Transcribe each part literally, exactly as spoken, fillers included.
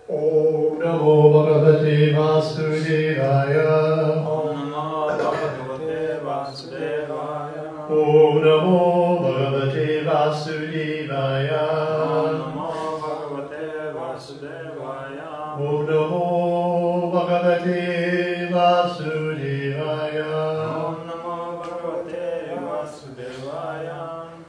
Om Namo Bhagavate Vasudevaya. Om Namo Bhagavate Vasudevaya. Om Namo Bhagavate Vasudevaya. Om Namo Bhagavate Vasudevaya. Om Namo Bhagavate Vasudevaya. Om Namo Bhagavate Vasudevaya.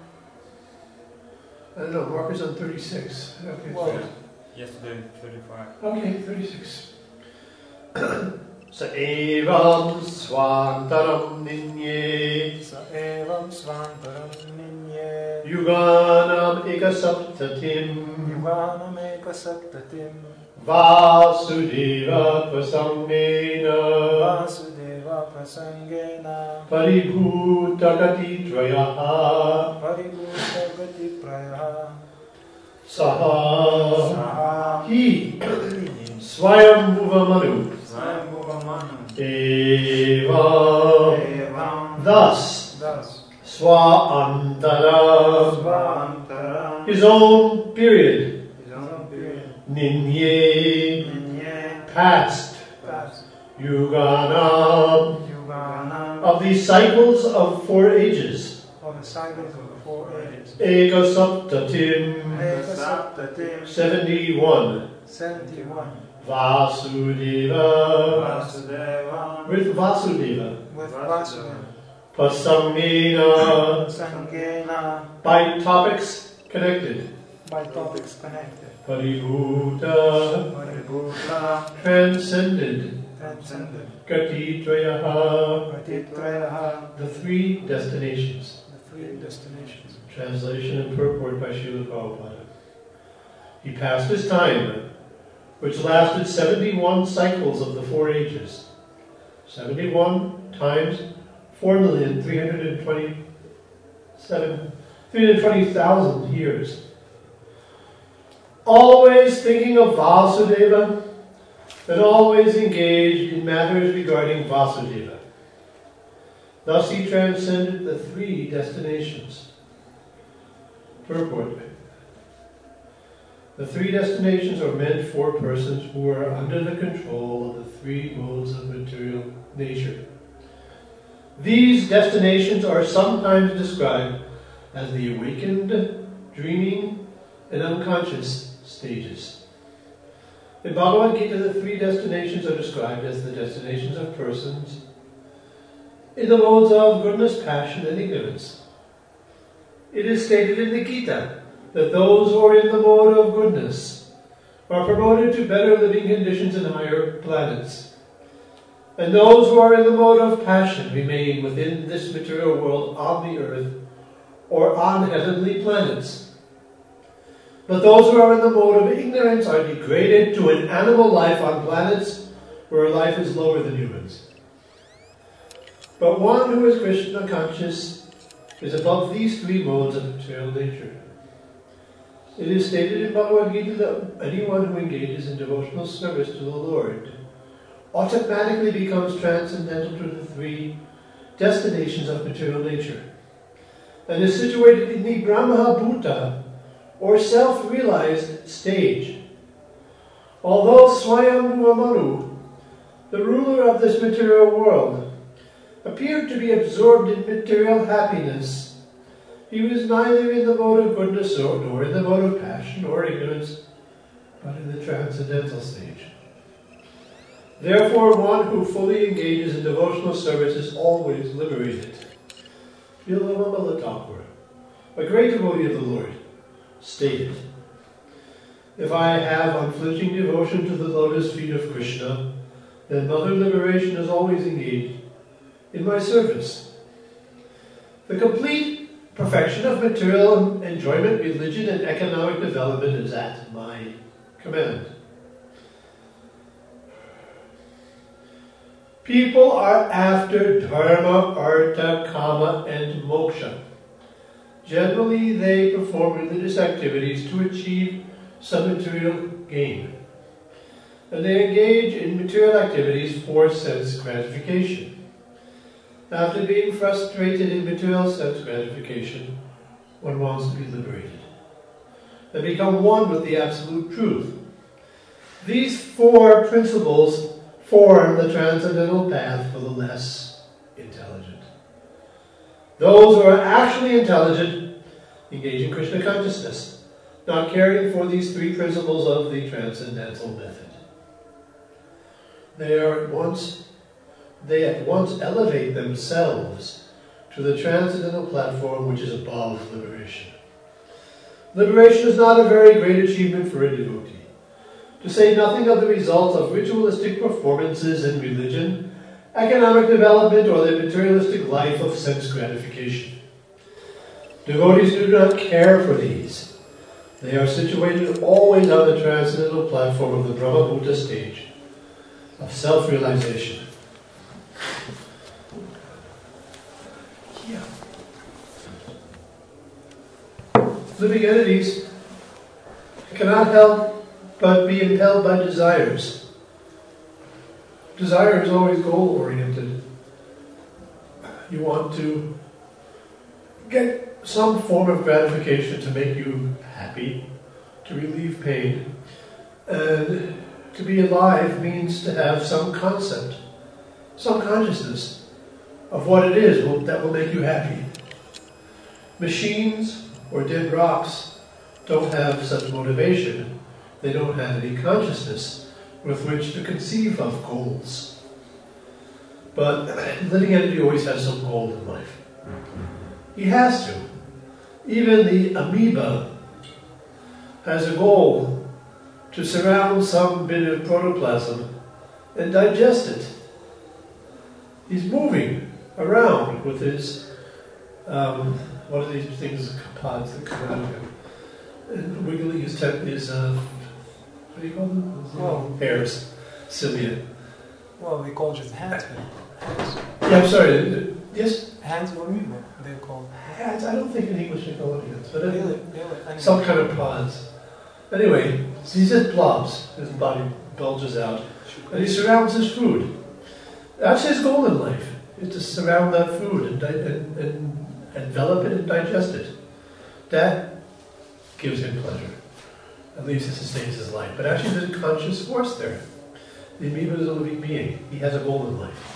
I don't know, Marcus on thirty-six. Okay. Well, yesterday, thirty-five. Okay, thirty-six. Sa evam svantaram ninye Sa evam svantaram ninye yuganam ekasaptatim Yuganam ekasaptatim Vasudeva prasamena Vasudeva prasangena paribhutakati trayaha Paribhuta gati prayaha saha Saha hi swayambhuva manu Svayambhuvamanu evam Evam thus Thus Swaantara, Svantaram his own period, His own period Ninye, Ninye past, Past Yuganam, Yuganam of these cycles of four ages, Of the cycles of the four ages Ekasaptatim, Ekasaptatim seventy-one, Seventy-one Vasudeva, Vasudeva with Vasudeva, with Vasudeva Pasamena, Sangena by topics connected, by topics connected Paribhuta, Paribhuta transcended, transcended Gatitrayaha, Patitrayaha the three destinations. the three destinations. Translation and purport by Srila Prabhupada. He passed his time, which lasted seventy-one cycles of the four ages. seventy-one times four million three hundred twenty-seven, three hundred twenty thousand years. Always thinking of Vasudeva, and always engaged in matters regarding Vasudeva. Thus he transcended the three destinations. Purport. The three destinations are meant for persons who are under the control of the three modes of material nature. These destinations are sometimes described as the awakened, dreaming, and unconscious stages. In Bhagavad Gita, the three destinations are described as the destinations of persons in the modes of goodness, passion, and ignorance. It is stated in the Gita that those who are in the mode of goodness are promoted to better living conditions in higher planets, and those who are in the mode of passion remain within this material world on the earth or on heavenly planets. But those who are in the mode of ignorance are degraded to an animal life on planets where life is lower than humans. But one who is Krishna conscious is above these three modes of material nature. It is stated in Bhagavad Gita that anyone who engages in devotional service to the Lord automatically becomes transcendental to the three destinations of material nature and is situated in the Brahma Bhuta, or self-realized stage. Although Swayambhuva Manu, the ruler of this material world, appeared to be absorbed in material happiness, he was neither in the mode of goodness nor in the mode of passion or ignorance, but in the transcendental stage. Therefore, one who fully engages in devotional service is always liberated. Vilalamala Thakur, a great devotee of the Lord, stated, "If I have unflinching devotion to the lotus feet of Krishna, then Mother Liberation is always engaged in my service. The complete perfection of material enjoyment, religion, and economic development is at my command." People are after dharma, artha, kama, and moksha. Generally, they perform religious activities to achieve some material gain, and they engage in material activities for sense gratification. After being frustrated in material sense gratification, one wants to be liberated and become one with the absolute truth. These four principles form the transcendental path for the less intelligent. Those who are actually intelligent engage in Krishna consciousness, not caring for these three principles of the transcendental method. They are at once, they at once elevate themselves to the transcendental platform which is above liberation. Liberation is not a very great achievement for a devotee. To say nothing of the results of ritualistic performances in religion, economic development, or the materialistic life of sense gratification. Devotees do not care for these. They are situated always on the transcendental platform of the Brahma-Bhuta stage of self-realization. Yeah. Living entities cannot help but be impelled by desires. Desire is always goal-oriented. You want to get some form of gratification to make you happy, to relieve pain, and to be alive means to have some concept, some consciousness of what it is that will make you happy. Machines or dead rocks don't have such motivation. They don't have any consciousness with which to conceive of goals. But living entity always has some goal in life. He has to. Even the amoeba has a goal to surround some bit of protoplasm and digest it. He's moving around with his, um, what are these things, pods that come out of him, and wiggling his, te- his uh, what do you call them? Well, hairs, cilia. Well, we call just hands, man. Hands. Yeah, I'm sorry. Yes? Hands or amoeba, they're called. Hands, I don't think in English they call it hands, but Really? anyway, Really? some kind of pods. Anyway, he's just blobs. His body bulges out. And he surrounds his food. That's his goal in life, is to surround that food and, di- and, and envelop it and digest it. That gives him pleasure. At least it sustains his life. But actually there's a conscious force there. The amoeba is a living being. He has a goal in life.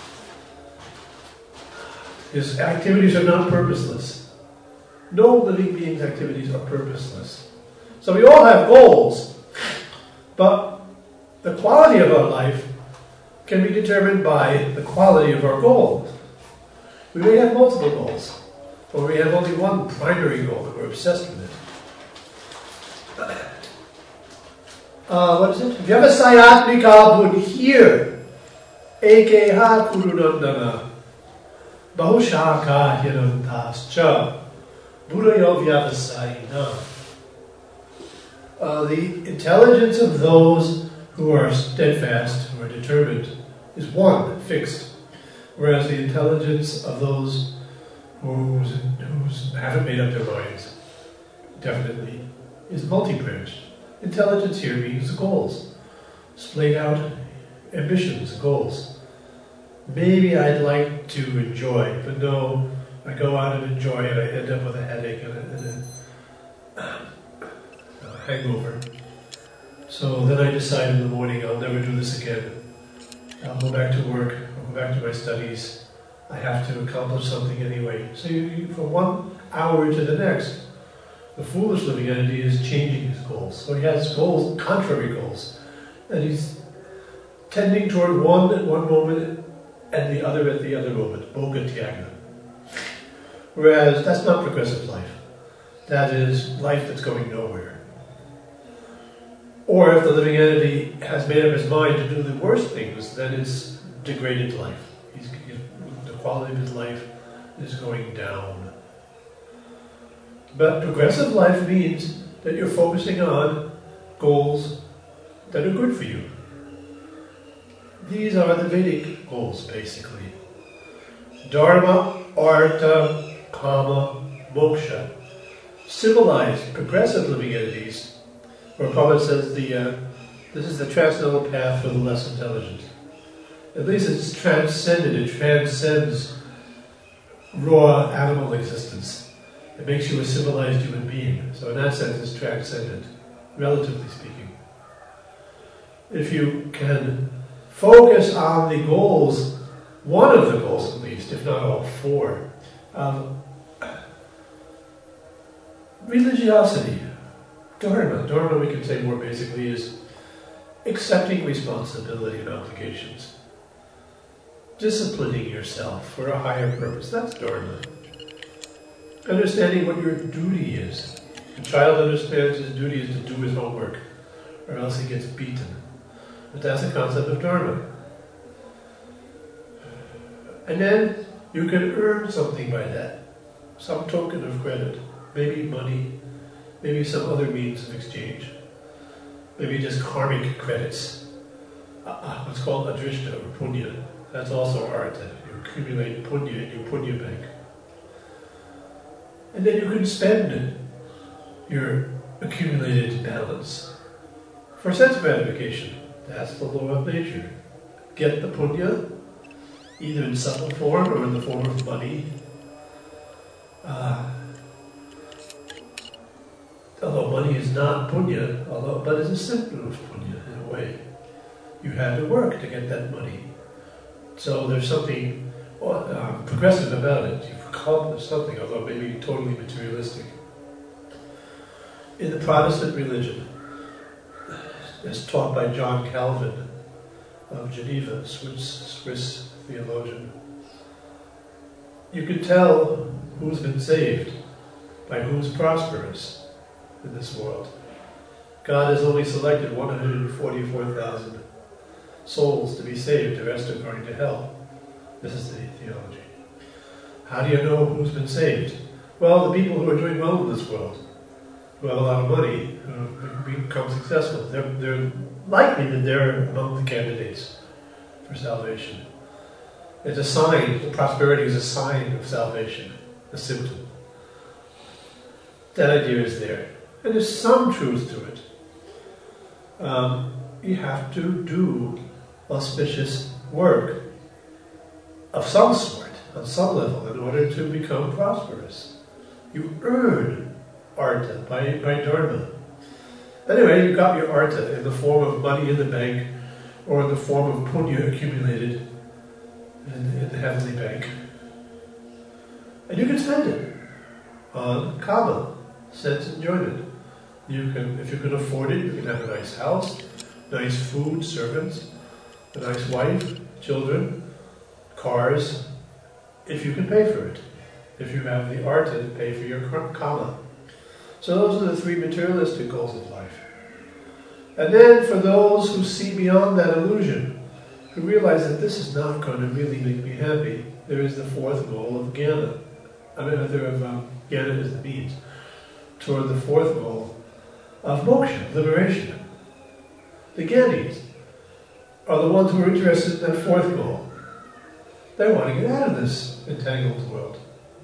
His activities are not purposeless. No living being's activities are purposeless. So we all have goals, but the quality of our life can be determined by the quality of our goal. We may have multiple goals, or we have only one primary goal that we're obsessed with it. Uh, what is it? Vyavasayatmika buddhir ekeha kurunandana bahushaka hirantascha buddhayo vyavasayina. Uh, the intelligence of those who are steadfast, who are determined, is one, fixed. Whereas the intelligence of those who haven't made up their minds, definitely, is multi-branched. Intelligence here means goals. Splayed out ambitions, goals. Maybe I'd like to enjoy, but no, I go out and enjoy and I end up with a headache and a, and a hangover. So then I decide in the morning I'll never do this again. I'll go back to work, I'll go back to my studies. I have to accomplish something anyway. So you, you, from one hour to the next, the foolish living entity is changing his goals. So he has goals, contrary goals. And he's tending toward one at one moment and the other at the other moment. Bhoga Tyaga. Whereas that's not progressive life. That is life that's going nowhere. Or if the living entity has made up his mind to do the worst things, then it's degraded life. He's, he, the quality of his life is going down. But progressive life means that you're focusing on goals that are good for you. These are the Vedic goals, basically. Dharma, Artha, Kama, Moksha. Civilized, progressive living entities, where Prabhupada says the uh, this is the transcendental path for the less intelligent. At least it's transcended, it transcends raw animal existence. It makes you a civilized human being. So in that sense it's transcendent, relatively speaking. if you can focus on the goals, one of the goals at least, if not all four, of religiosity, dharma. Dharma, we can say more basically, is accepting responsibility and obligations. Disciplining yourself for a higher purpose. That's dharma. Understanding what your duty is. A child understands his duty is to do his homework, or else he gets beaten. But that's the concept of dharma. And then you can earn something by that. Some token of credit. Maybe money. Maybe some other means of exchange. Maybe just karmic credits. Uh, what's called adrishta or punya. That's also artha. You accumulate punya in your punya bank. And then you can spend your accumulated balance for sense gratification. That's the law of nature. Get the punya, either in subtle form or in the form of money. Uh, although money is not punya, although but it's a symptom of punya in a way. You had to work to get that money. So there's something uh, progressive about it. You've accomplished something, although maybe totally materialistic. In the Protestant religion, as taught by John Calvin of Geneva, Swiss, Swiss theologian, you can tell who's been saved by who's prosperous in this world. God has only selected one hundred forty-four thousand souls to be saved, the rest are going to hell. This is the theology. How do you know who's been saved? Well, the people who are doing well in this world, who have a lot of money, who become successful, they're, they're likely that they're among the candidates for salvation. It's a sign, the prosperity is a sign of salvation, a symptom. That idea is there. And there's some truth to it. Um, you have to do auspicious work of some sort, on some level, in order to become prosperous. You earn artha by, by dharma. Anyway, you got your artha in the form of money in the bank, or in the form of punya accumulated in, in the heavenly bank. And you can spend it on kama, sense enjoyment. You can, if you can afford it, you can have a nice house, nice food, servants, a nice wife, children, cars, if you can pay for it. If you have the artha to pay for your kama. So those are the three materialistic goals of life. And then for those who see beyond that illusion, who realize that this is not going to really make me happy, there is the fourth goal of jnana. I mean, there of um, jnana is the means toward the fourth goal of moksha, liberation. The jnanis are the ones who are interested in that fourth goal. They want to get out of this entangled world.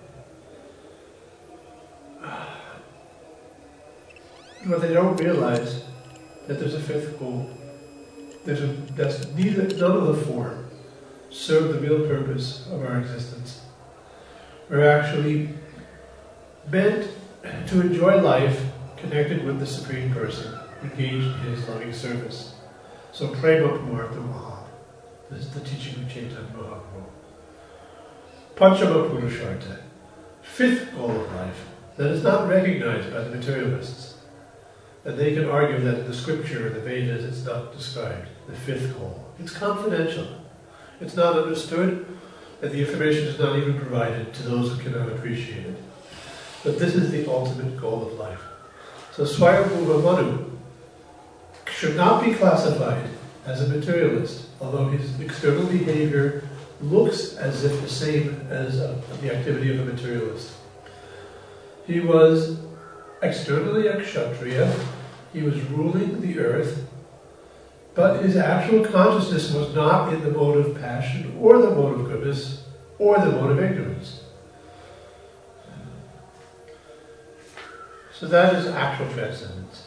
But they don't realize that there's a fifth goal. There's a, that's neither, none of the four serve the real purpose of our existence. We're actually meant to enjoy life connected with the Supreme Person, engaged in His loving service. So prema pumartha maha. This is the teaching of Chaitanya Mahaprabhu. Panchama purushartha. Fifth goal of life that is not recognized by the materialists. And they can argue that in the scripture or the Vedas it's not described. The fifth goal. It's confidential. It's not understood, and the information is not even provided to those who cannot appreciate it. But this is the ultimate goal of life. So Swayambhuva Manu should not be classified as a materialist, although his external behavior looks as if the same as uh, the activity of a materialist. He was externally a kshatriya, he was ruling the earth, but his actual consciousness was not in the mode of passion, or the mode of goodness, or the mode of ignorance. So that is actual transcendence.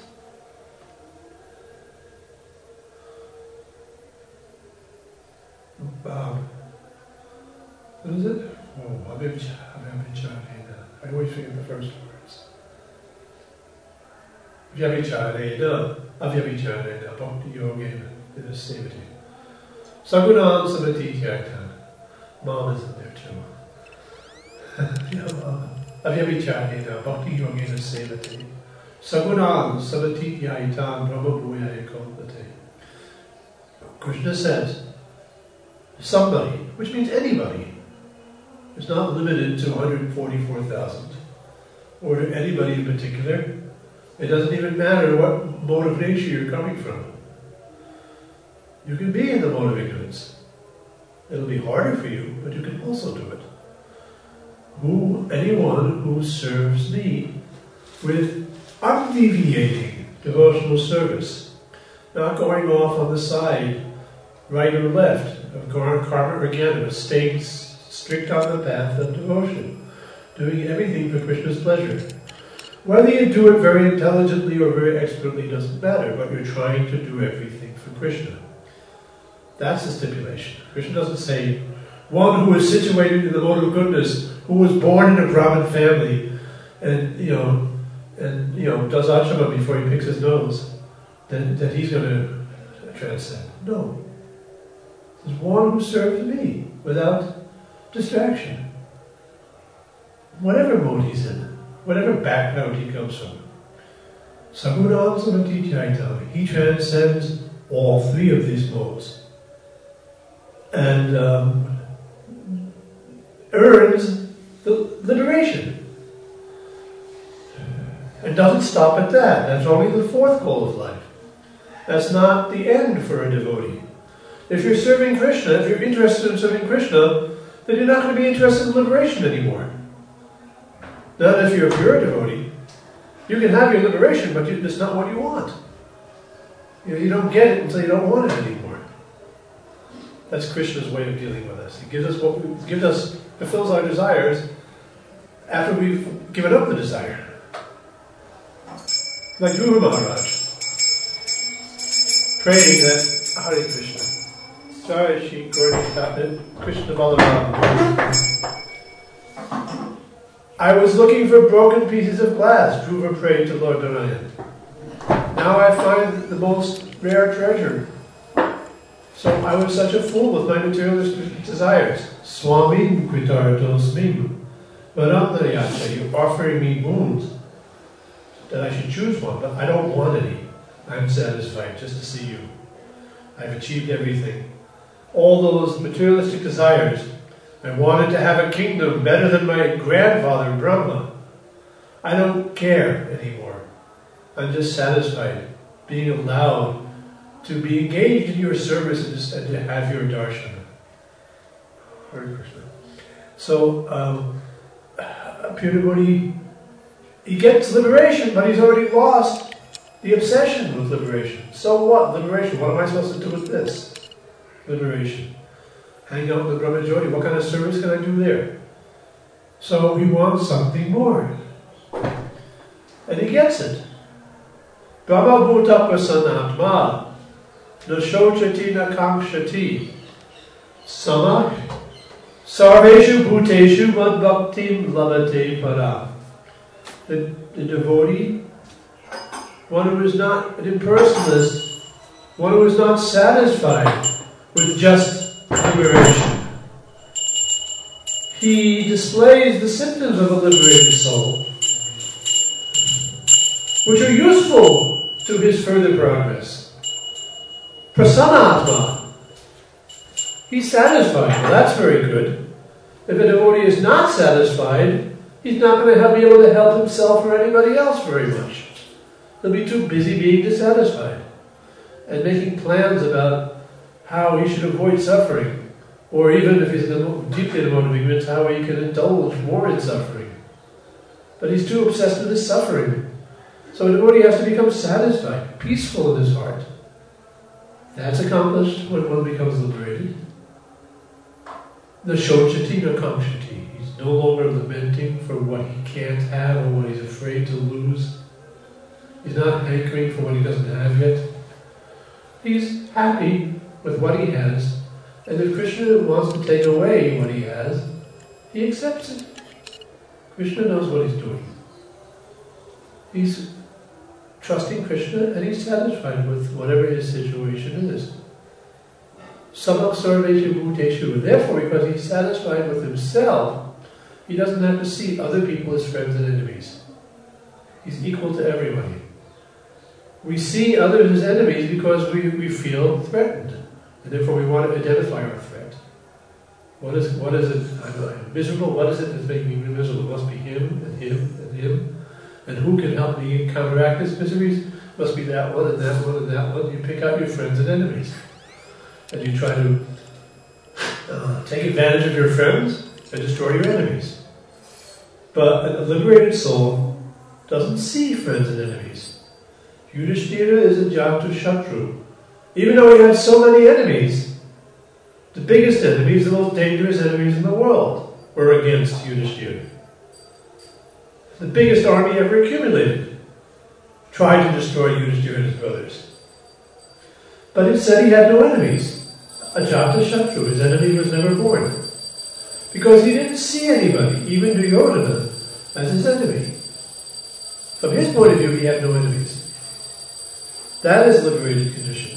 Um, what is it? Oh, avyabhicharena. I always forget the first words. Vyabhicharena, avyabhicharena, bhakti yogena, Sevati. Sagunam Samati Tyakta. Mom is in there too. Avyavicharena Bhakti Yogena Sevati. Sagunam Samati Tyakta Brahma Bhuya Ekopate. Krishna says, somebody, which means anybody, is not limited to one hundred forty-four thousand, or to anybody in particular. It doesn't even matter what mode of nature you're coming from. You can be in the mode of ignorance. It'll be harder for you, but you can also do it. Who, anyone who serves me with undeviating devotional service, not going off on the side, right or left, of karma or jnana, but staying strict on the path of devotion, doing everything for Krishna's pleasure. Whether you do it very intelligently or very expertly doesn't matter, but you're trying to do everything for Krishna. That's the stipulation. Krishna doesn't say, one who is situated in the mode of goodness, who was born in a Brahmin family, and you know, and you know, does acharya before he picks his nose, that, that he's going to transcend. No. There's one who serves me without distraction. Whatever mode he's in, whatever background he comes from. Sagunam Samati Tyakta. He transcends all three of these modes. And um, earns the liberation. And doesn't stop at that. That's only the fourth goal of life. That's not the end for a devotee. If you're serving Krishna, if you're interested in serving Krishna, then you're not going to be interested in liberation anymore. Not if you're a pure devotee. You can have your liberation, but it's not what you want. You know, you don't get it until you don't want it anymore. That's Krishna's way of dealing with us. He gives us what we, gives us, fulfills our desires after we've given up the desire. Like Dhruva Maharaj, praying that Hare Krishna. Jai Shri Krishna Balaram. I was looking for broken pieces of glass, Dhruva prayed to Lord Narayan. Now I find the most rare treasure. So I was such a fool with my materialistic desires. Swami Kritartos Mim. Varamdarayacha, you're offering me boons that I should choose one, but I don't want any. I'm satisfied just to see you. I've achieved everything. All those materialistic desires. I wanted to have a kingdom better than my grandfather Brahma. I don't care anymore. I'm just satisfied being allowed to be engaged in your service and, just, and to have your darshan. Hare Krishna. So, um, a pure devotee, he gets liberation, but he's already lost the obsession with liberation. So what? Liberation. What am I supposed to do with this? Liberation. Hang out with the Brahmajyoti. What kind of service can I do there? So he wants something more. And he gets it. Brahma bhuta prasanatma na shochati na kamshati sama sarveshu bhuteshu mad bhaktim labate para. The, the devotee, one who is not an impersonalist, one who is not satisfied with just liberation. He displays the symptoms of a liberated soul, which are useful to his further progress. Prasanatma. He's satisfied. Well, that's very good. If a devotee is not satisfied, he's not going to be able to help himself or anybody else very much. He'll be too busy being dissatisfied and making plans about how he should avoid suffering, or even if he's deeply in a mode of ignorance, how he can indulge more in suffering. But he's too obsessed with his suffering. So a devotee has to become satisfied, peaceful in his heart. That's accomplished when one becomes liberated. The shochati na kamshati. He's no longer lamenting for what he can't have or what he's afraid to lose. He's not hankering for what he doesn't have yet. He's happy with what he has, and if Krishna wants to take away what he has, he accepts it. Krishna knows what he's doing. He's trusting Krishna and he's satisfied with whatever his situation is. Samabsarveshu bhuteshu. And therefore, because he's satisfied with himself, he doesn't have to see other people as friends and enemies. He's equal to everybody. We see others as enemies because we, we feel threatened. And therefore we want to identify our threat. What is what is it? I'm, I'm miserable. What is it that's making me miserable? It must be him and him and him. And who can help me counteract his miseries? Must be that one and that one and that one. You pick out your friends and enemies. And you try to uh, take advantage of your friends and destroy your enemies. But a liberated soul doesn't see friends and enemies. Yudhishthira is a Jatu Shatru. Even though he had so many enemies, the biggest enemies, the most dangerous enemies in the world, were against Yudhishthira. The biggest army ever accumulated tried to destroy Yudhishthira and his brothers. But it said he had no enemies. A Jata Shatru, his enemy was never born. Because he didn't see anybody, even Duryodhana, as his enemy. From his point of view, he had no enemies. That is liberated condition.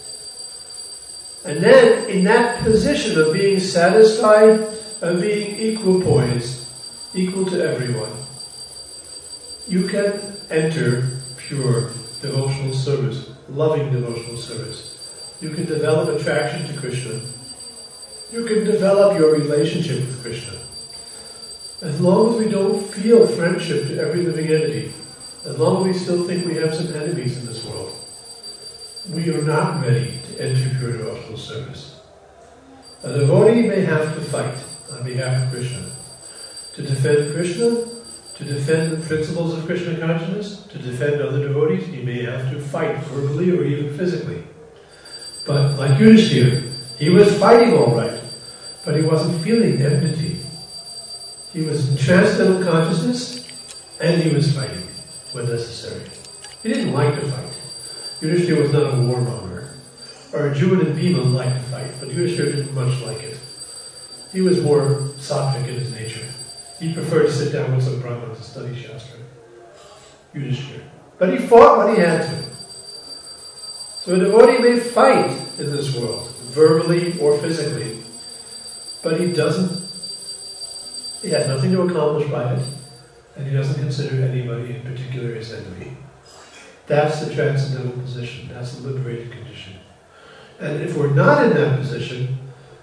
And then, in that position of being satisfied, of being equipoised, equal to everyone, you can enter pure devotional service, loving devotional service. You can develop attraction to Krishna. You can develop your relationship with Krishna. As long as we don't feel friendship to every living entity, as long as we still think we have some enemies in this world, we are not ready to enter pure devotional service. A devotee may have to fight on behalf of Krishna. To defend Krishna, to defend the principles of Krishna consciousness, to defend other devotees, he may have to fight verbally or even physically. But like Yudhishthira, he was fighting all right, but he wasn't feeling enmity. He was in transcendental consciousness, and he was fighting when necessary. He didn't like to fight. Yudhishthira was not a warmonger. Arjuna and Bhima liked to fight, but Yudhishthira didn't much like it. He was more sattvic in his nature. He preferred to sit down with some Brahmins and study Shastra. Yudhishthira. But he fought when he had to. So a devotee may fight in this world, verbally or physically, but he doesn't, he has nothing to accomplish by it, and he doesn't consider anybody in particular his enemy. That's the transcendental position, that's the liberated condition. And if we're not in that position,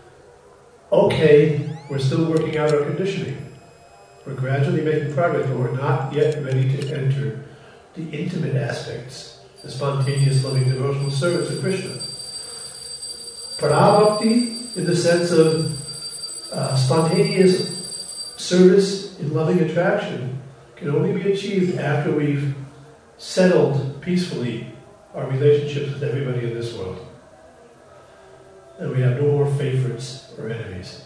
okay, we're still working out our conditioning. We're gradually making progress, but we're not yet ready to enter the intimate aspects, the spontaneous loving devotional service of Krishna. Parabhakti, in the sense of uh, spontaneous service in loving attraction, can only be achieved after we've settled peacefully our relationships with everybody in this world. And we have no more favorites or enemies.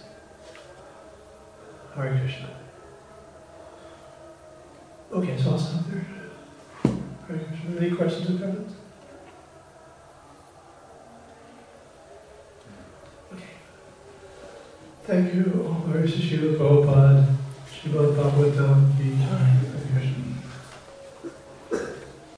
Hare Krishna. Okay, so I'll stop there. Hare Krishna. Any questions or comments? Okay. Thank you. Hare Srila Prabhupada, Srimad Bhagavatam, Hare Krishna.